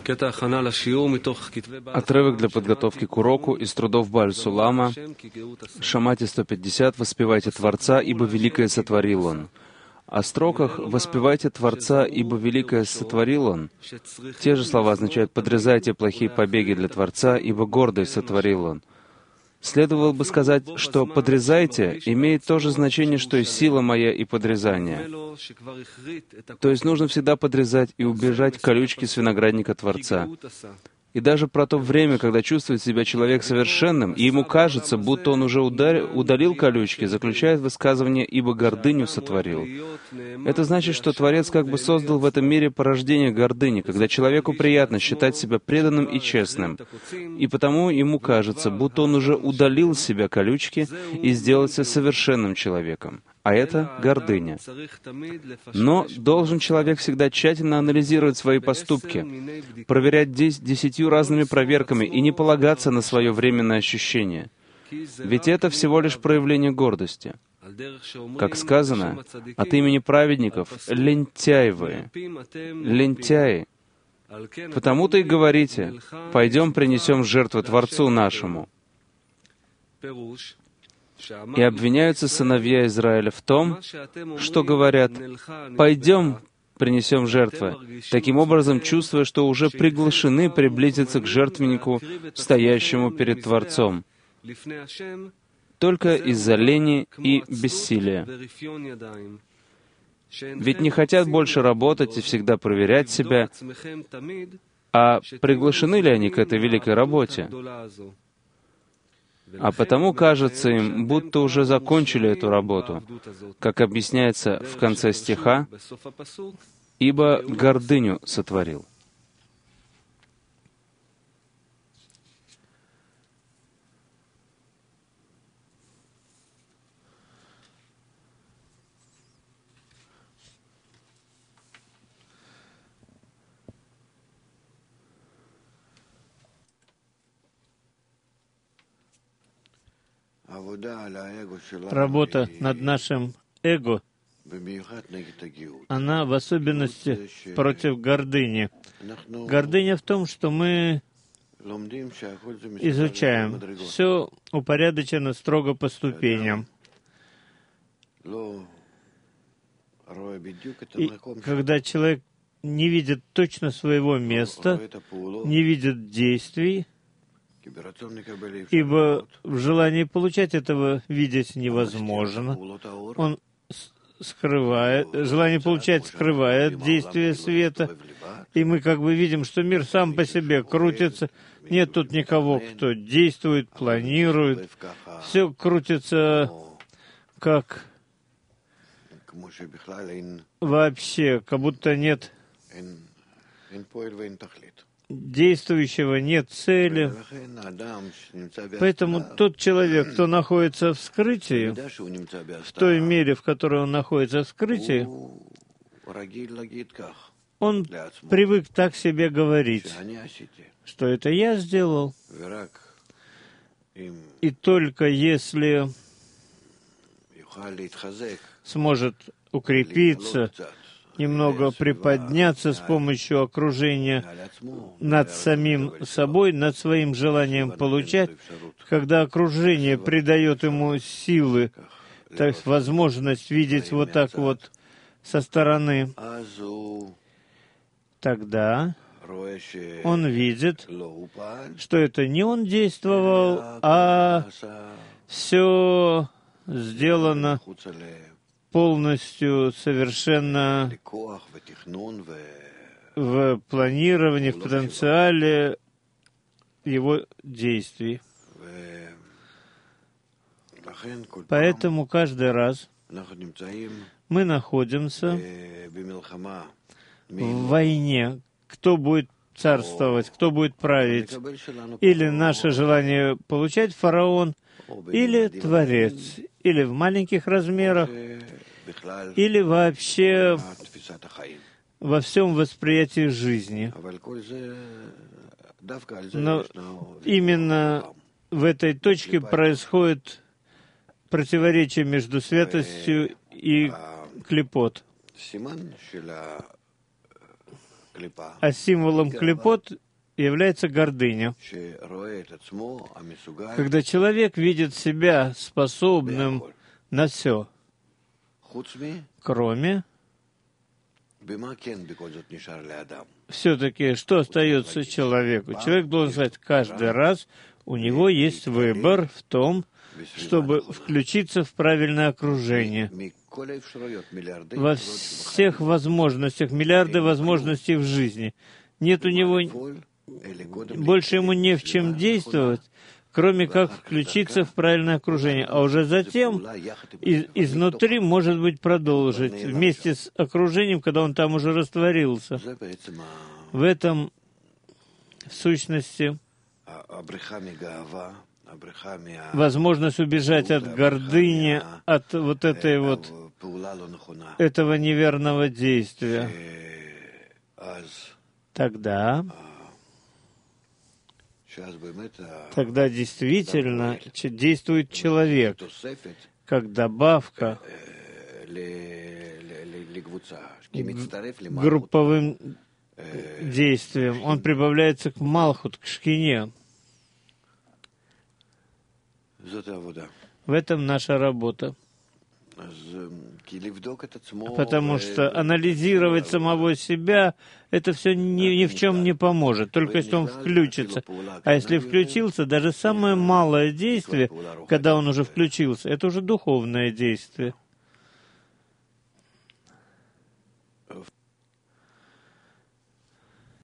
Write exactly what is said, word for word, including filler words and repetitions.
Отрывок для подготовки к уроку из трудов Бааль Сулама. Шамати сто пятьдесят. «Воспевайте Творца, ибо великое сотворил Он». О строках «Воспевайте Творца, ибо великое сотворил Он» те же слова означают «Подрезайте плохие побеги для Творца, ибо гордость сотворил Он». Следовало бы сказать, что «подрезайте» имеет то же значение, что и «сила моя» и «подрезание». То есть нужно всегда подрезать и убежать колючки с виноградника Творца. И даже про то время, когда чувствует себя человек совершенным, и ему кажется, будто он уже удар... удалил колючки, заключает высказывание «ибо гордыню сотворил». Это значит, что Творец как бы создал в этом мире порождение гордыни, когда человеку приятно считать себя преданным и честным, и потому ему кажется, будто он уже удалил с себя колючки и сделался совершенным человеком. А это гордыня. Но должен человек всегда тщательно анализировать свои поступки, проверять дес- десятью разными проверками и не полагаться на свое временное ощущение. Ведь это всего лишь проявление гордости. Как сказано, от имени праведников лентяи вы, лентяи. Потому-то и говорите, пойдем принесем жертву Творцу нашему. И обвиняются сыновья Израиля в том, что говорят, «Пойдем, принесем жертвы», таким образом чувствуя, что уже приглашены приблизиться к жертвеннику, стоящему перед Творцом, только из-за лени и бессилия. Ведь не хотят больше работать и всегда проверять себя, а приглашены ли они к этой великой работе? А потому кажется им, будто уже закончили эту работу, как объясняется в конце стиха, «ибо гордыню сотворил». Работа над нашим эго, она в особенности против гордыни. Гордыня в том, что мы изучаем. Все упорядочено строго по ступеням. И когда человек не видит точно своего места, не видит действий, ибо в желании получать этого видеть невозможно. Он скрывает, желание получать скрывает действие света, и мы как бы видим, что мир сам по себе крутится, нет тут никого, кто действует, планирует, все крутится как вообще, как будто нет действующего, нет цели. Поэтому тот человек, кто находится в скрытии, в той мере, в которой он находится в скрытии, он привык так себе говорить, что это я сделал. И только если сможет укрепиться, немного приподняться с помощью окружения над самим собой, над своим желанием получать, когда окружение придает ему силы, то есть возможность видеть вот так вот со стороны, тогда он видит, что это не он действовал, а все сделано полностью, совершенно в планировании, в потенциале его действий. Поэтому каждый раз мы находимся в войне. Кто будет царствовать, кто будет править? Или наше желание получать фараон, или Творец, или в маленьких размерах, или вообще во всем восприятии жизни. Но именно в этой точке происходит противоречие между святостью и клипот. А символом клипот является гордыня. Когда человек видит себя способным на все, кроме, все-таки, что остается человеку? Человек должен знать, каждый раз у него есть выбор в том, чтобы включиться в правильное окружение. Во всех возможностях, миллиарды возможностей в жизни. Нет у него, больше ему не в чем действовать, кроме как включиться в правильное окружение. А уже затем из, изнутри, может быть, продолжить, вместе с окружением, когда он там уже растворился. В этом, в сущности, возможность убежать от гордыни, от вот этой вот, этого неверного действия. Тогда, тогда действительно действует человек как добавка к групповым действиям. Он прибавляется к Малхут, к Шхине. В этом наша работа. Потому что анализировать самого себя, это все ни, ни в чем не поможет, только если он включится. А если включился, даже самое малое действие, когда он уже включился, это уже духовное действие.